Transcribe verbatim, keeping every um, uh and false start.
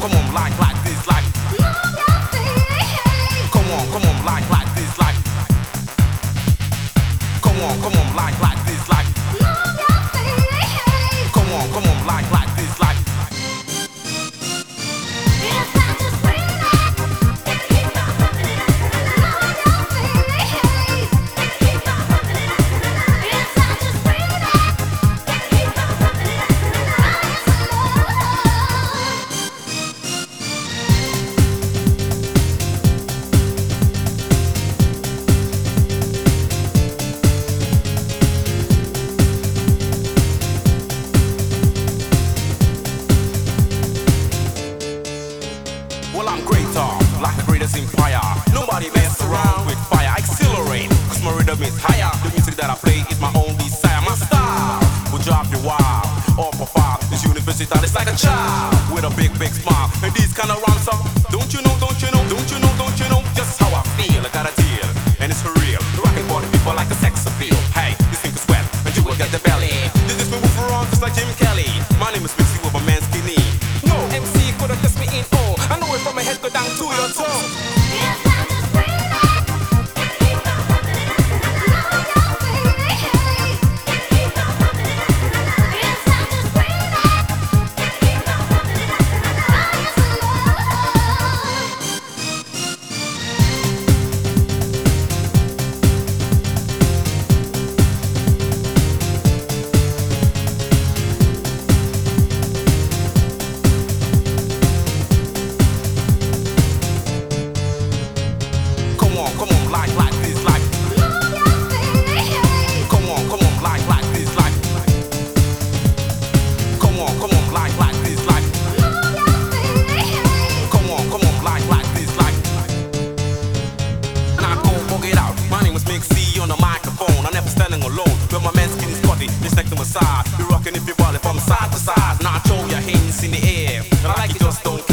come on, like, like this, like. Move your feet. Come on, come on, like, like this, like. Come on, come on, like, like this, like. Move your feet. Come on, come on, like, like this, like. It's time to scream it. Keep on pumping it up. Move your feet. Keep on pumping it up. It's time to scream it. Keep on pumping it up. Rise Well, I'm greater, like the greatest empire. Nobody mess around with fire. Accelerate, cause my rhythm is higher. The music that I play is my own desire. My style will drive you wild. All profile, this university it's like a child with a big, big smile. And these kind of rhymes up. Don't you know, don't you know, don't you know, don't you know? Just how I feel, I got a deal. And it's for real. The rockin' body people like a sex appeal. Hey, this thing is wet, and you will get the belly. This is me move around just like Jim Kelly. My name is Mixie with a man skinny. No M C could have just me in all. I know it from my head go down to your toe. It's time to scream it. Keep on pumping it up. Move your feet. Keep on pumping it up. It's time to scream it. Keep on pumping it up. Rise Come on, come on, like, like this, like. Move your feet. Come on, come on, like, like this, like. Come on, come on, like, like this, like. Move your feet. Come on, come on, like, like this, like. Now go bug it out. My name is Mixie on the microphone. I'm never standing alone. But my man skinny Scotty, just next to my side. Be rocking if you ball it from side to side. Now throw your hands in the air. And I like it, just don't